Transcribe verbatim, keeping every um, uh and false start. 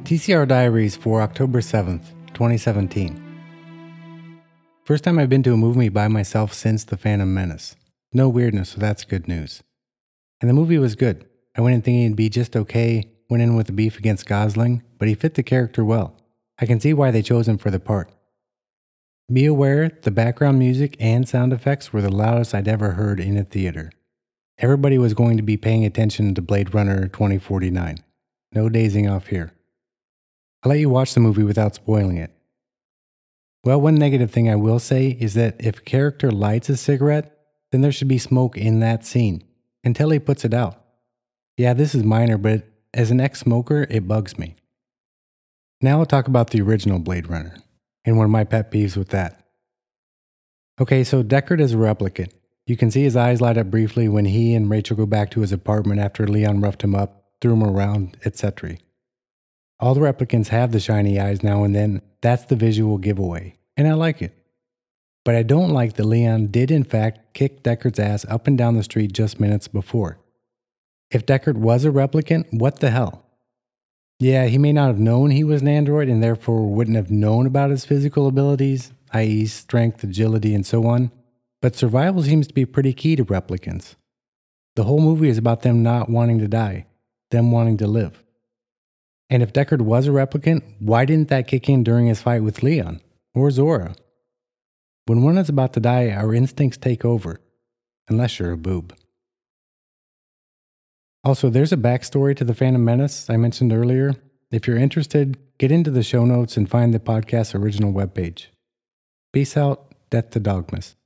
T C R Diaries for October seventh, twenty seventeen. First time I've been to a movie by myself since The Phantom Menace. No weirdness, so that's good news. And the movie was good. I went in thinking it'd be just okay, went in with a beef against Gosling, but he fit the character well. I can see why they chose him for the part. Be aware, the background music and sound effects were the loudest I'd ever heard in a theater. Everybody was going to be paying attention to Blade Runner twenty forty-nine. No dazing off here. I'll let you watch the movie without spoiling it. Well, one negative thing I will say is that if a character lights a cigarette, then there should be smoke in that scene, until he puts it out. Yeah, this is minor, but as an ex-smoker, it bugs me. Now I'll talk about the original Blade Runner, and one of my pet peeves with that. Okay, so Deckard is a replicant. You can see his eyes light up briefly when he and Rachel go back to his apartment after Leon roughed him up, threw him around, et cetera. All the replicants have the shiny eyes now and then. That's the visual giveaway, and I like it. But I don't like that Leon did in fact kick Deckard's ass up and down the street just minutes before. If Deckard was a replicant, what the hell? Yeah, he may not have known he was an android and therefore wouldn't have known about his physical abilities, that is strength, agility, and so on, but survival seems to be pretty key to replicants. The whole movie is about them not wanting to die, them wanting to live. And if Deckard was a replicant, why didn't that kick in during his fight with Leon or Zora? When one is about to die, our instincts take over, unless you're a boob. Also, there's a backstory to the Phantom Menace I mentioned earlier. If you're interested, get into the show notes and find the podcast's original webpage. Peace out, death to Dogmas.